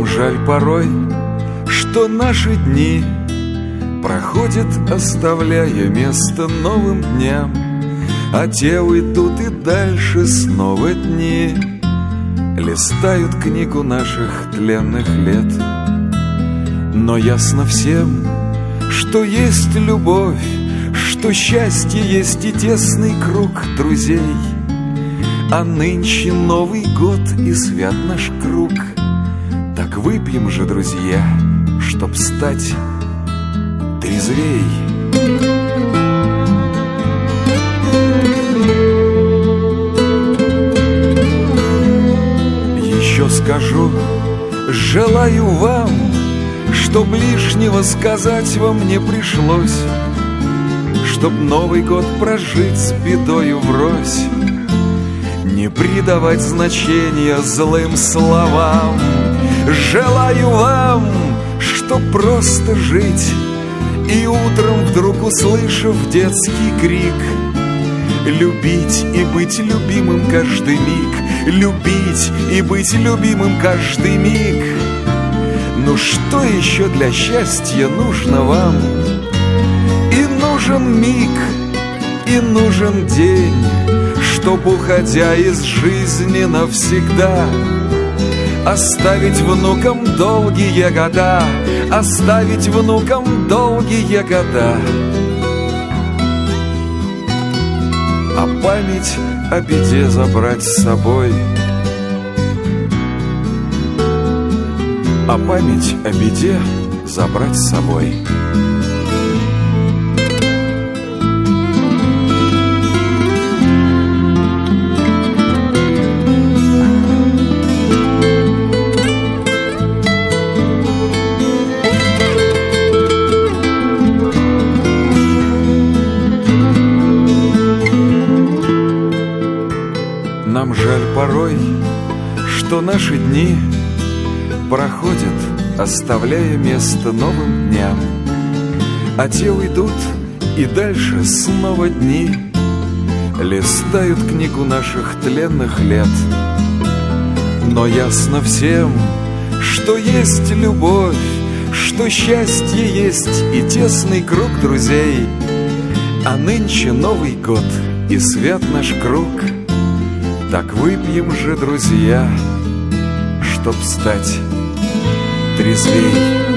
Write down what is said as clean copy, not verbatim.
Нам жаль порой, что наши дни проходят, оставляя место новым дням, а те уйдут, и дальше снова дни листают книгу наших тленных лет. Но ясно всем, что есть любовь, что счастье есть и тесный круг друзей. А нынче Новый год и свят наш круг. Так выпьем же, друзья, чтоб стать трезвей. Еще скажу, желаю вам, чтоб лишнего сказать вам не пришлось, чтоб Новый год прожить с бедою врозь, не придавать значения злым словам. Желаю вам, чтоб просто жить, и утром вдруг услышав детский крик, любить и быть любимым каждый миг, любить и быть любимым каждый миг. Ну что еще для счастья нужно вам? И нужен миг, и нужен день, чтоб, уходя из жизни навсегда, оставить внукам долгие года, оставить внукам долгие года. А память о беде забрать с собой, а память о беде забрать с собой. Нам жаль порой, что наши дни проходят, оставляя место новым дням, а те уйдут, и дальше снова дни листают книгу наших тленных лет. Но ясно всем, что есть любовь, что счастье есть и тесный круг друзей. А нынче Новый год и свят наш круг. Так выпьем же, друзья, чтоб стать трезвей.